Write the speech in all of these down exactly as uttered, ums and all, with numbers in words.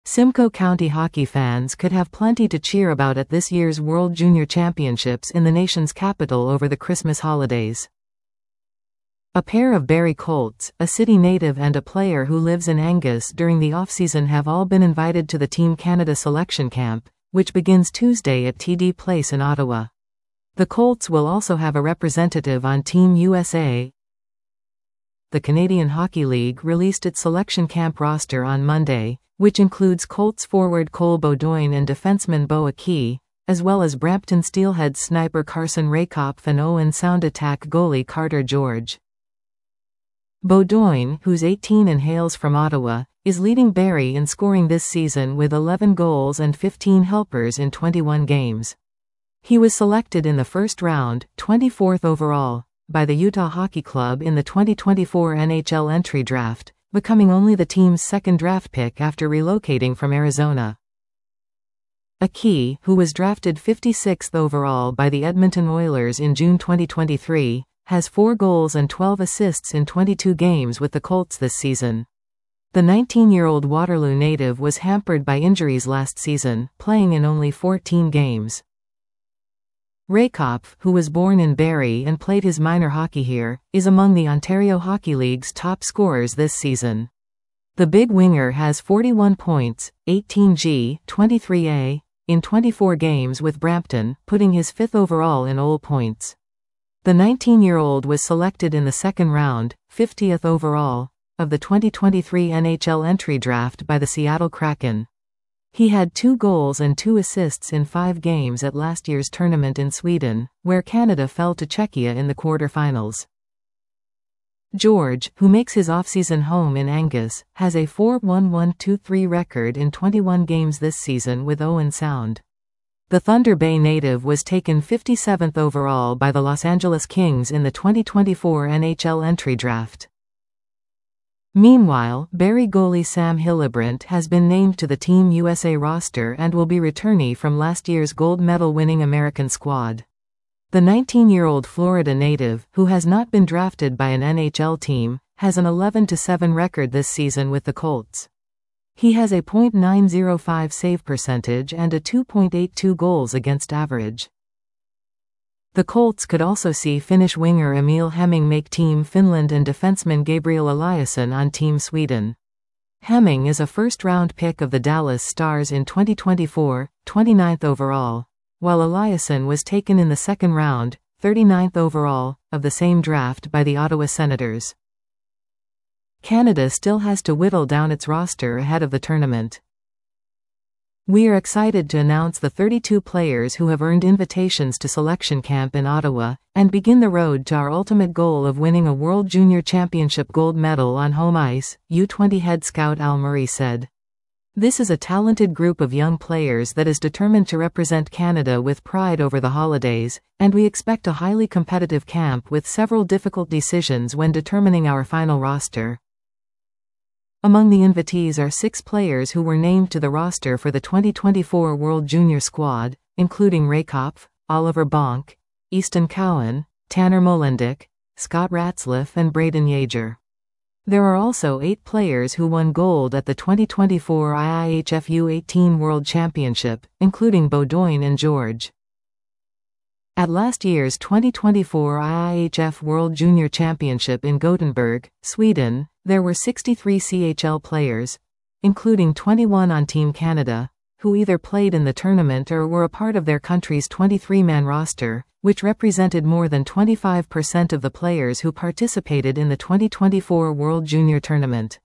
Simcoe County hockey fans could have plenty to cheer about at this year's World Junior Championships in the nation's capital over the Christmas holidays. A pair of Barrie Colts, a city native and a player who lives in Angus during the off-season, have all been invited to the Team Canada selection camp, which begins Tuesday at T D Place in Ottawa. The Colts will also have a representative on Team U S A. The Canadian Hockey League released its selection camp roster on Monday, which includes Colts forward Cole Beaudoin and defenseman Bo Aki, as well as Brampton Steelhead sniper Carson Raykopf and Owen Sound attack goalie Carter George. Beaudoin, who's eighteen and hails from Ottawa, is leading Barrie in scoring this season with eleven goals and fifteen helpers in twenty-one games. He was selected in the first round, twenty-fourth overall, by the Utah Hockey Club in the twenty twenty-four N H L entry draft, becoming only the team's second draft pick after relocating from Arizona. Aki, who was drafted fifty-sixth overall by the Edmonton Oilers in June twenty twenty-three, has four goals and twelve assists in twenty-two games with the Colts this season. The nineteen-year-old Waterloo native was hampered by injuries last season, playing in only fourteen games. Raykopf, who was born in Barrie and played his minor hockey here, is among the Ontario Hockey League's top scorers this season. The big winger has forty-one points, eighteen G, twenty-three A, in twenty-four games with Brampton, putting his fifth overall in all points. The nineteen-year-old was selected in the second round, fiftieth overall, of the twenty twenty-three N H L entry draft by the Seattle Kraken. He had two goals and two assists in five games at last year's tournament in Sweden, where Canada fell to Czechia in the quarterfinals. George, who makes his off-season home in Angus, has a four one one two three record in twenty-one games this season with Owen Sound. The Thunder Bay native was taken fifty-seventh overall by the Los Angeles Kings in the twenty twenty-four N H L entry draft. Meanwhile, Barrie goalie Sam Hillebrand has been named to the Team U S A roster and will be returnee from last year's gold medal-winning American squad. The nineteen-year-old Florida native, who has not been drafted by an N H L team, has an eleven to seven record this season with the Colts. He has a point nine oh five save percentage and a two point eight two goals against average. The Colts could also see Finnish winger Emil Hemming make Team Finland and defenseman Gabriel Eliasson on Team Sweden. Hemming is a first-round pick of the Dallas Stars in twenty twenty-four, twenty-ninth overall, while Eliasson was taken in the second round, thirty-ninth overall, of the same draft by the Ottawa Senators. Canada still has to whittle down its roster ahead of the tournament. We are excited to announce the thirty-two players who have earned invitations to selection camp in Ottawa, and begin the road to our ultimate goal of winning a World Junior Championship gold medal on home ice, U twenty head scout Al Murray said. This is a talented group of young players that is determined to represent Canada with pride over the holidays, and we expect a highly competitive camp with several difficult decisions when determining our final roster. Among the invitees are six players who were named to the roster for the twenty twenty-four World Junior squad, including Raykopf, Oliver Bonk, Easton Cowan, Tanner Molendyk, Scott Ratzliff and Braden Yager. There are also eight players who won gold at the twenty twenty-four I I H F U eighteen World Championship, including Beaudoin and George. At last year's twenty twenty-four I I H F World Junior Championship in Gothenburg, Sweden, there were sixty-three C H L players, including twenty-one on Team Canada, who either played in the tournament or were a part of their country's twenty-three man roster, which represented more than twenty-five percent of the players who participated in the twenty twenty-four World Junior Tournament.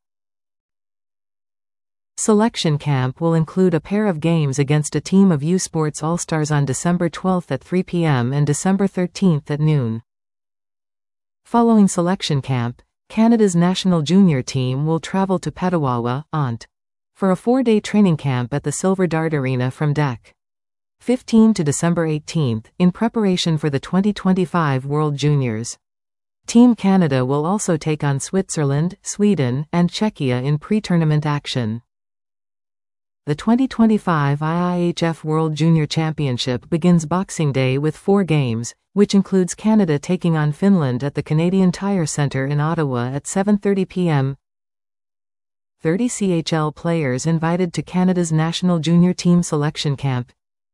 Selection camp will include a pair of games against a team of U Sports All-Stars on December twelfth at three p m and December thirteenth at noon. Following selection camp, Canada's national junior team will travel to Petawawa, Ont, for a four-day training camp at the Silver Dart Arena from December fifteenth to December eighteenth, in preparation for the twenty twenty-five World Juniors. Team Canada will also take on Switzerland, Sweden, and Czechia in pre-tournament action. The twenty twenty-five I I H F World Junior Championship begins Boxing Day with four games, which includes Canada taking on Finland at the Canadian Tire Centre in Ottawa at seven thirty p m thirty C H L players invited to Canada's national junior team selection camp.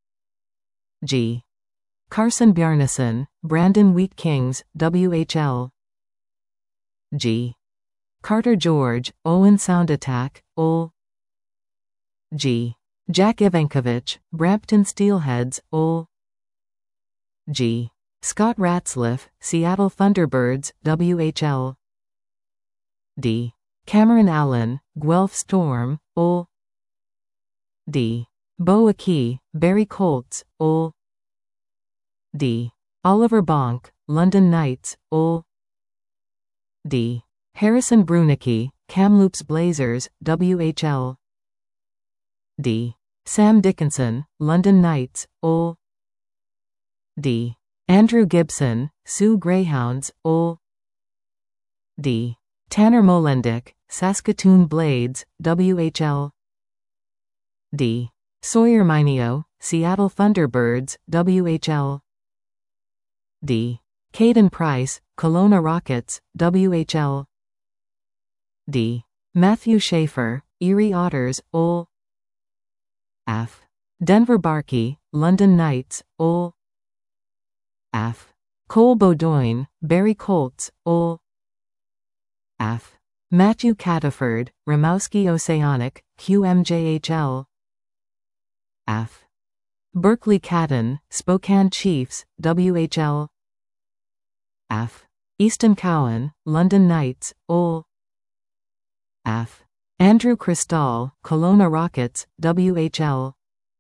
G. Carson Bjarnason, Brandon Wheat Kings, W H L. G. Carter George, Owen Sound Attack, O L. G. Jack Ivankovich, Brampton Steelheads, O L. G. Scott Ratzliff, Seattle Thunderbirds, W H L. D. Cameron Allen, Guelph Storm, O L. D. Bo Aki, Barrie Colts, O L. D. Oliver Bonk, London Knights, O L. D. Harrison Brunicki, Kamloops Blazers, W H L. D. Sam Dickinson, London Knights, O L. D. Andrew Gibson, Sioux Greyhounds, O L. D. Tanner Molendick, Saskatoon Blades, W H L. D. Sawyer Mineo, Seattle Thunderbirds, W H L. D. Caden Price, Kelowna Rockets, W H L. D. Matthew Schaefer, Erie Otters, O L. F. Denver Barkey, London Knights, O L. F. Cole Beaudoin, Barrie Colts, O L. F. Matthew Cataford, Rimouski Oceanic, Q M J H L. F. Berkeley Catton, Spokane Chiefs, W H L. F. Easton Cowan, London Knights, O L. F. Andrew Cristall, Kelowna Rockets, W H L.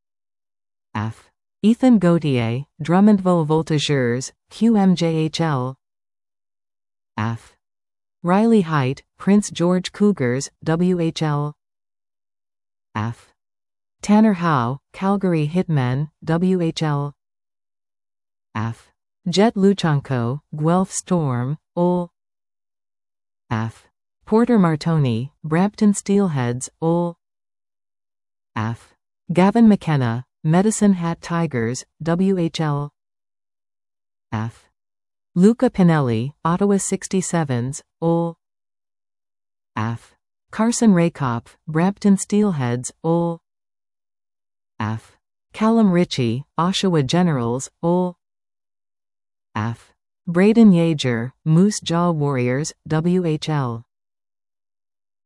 F. Ethan Gauthier, Drummondville Voltigeurs, Q M J H L. F. Riley Height, Prince George Cougars, W H L. F. Tanner Howe, Calgary Hitmen, W H L. F. Jet Luchanko, Guelph Storm, O L. F. Porter Martoni, Brampton Steelheads, O L. F. Gavin McKenna, Medicine Hat Tigers, W H L. F. Luca Pinelli, Ottawa sixty-sevens, O L. F. Carson Raykopf, Brampton Steelheads, O L. F. Callum Ritchie, Oshawa Generals, O L. F. Braden Yeager, Moose Jaw Warriors, W H L.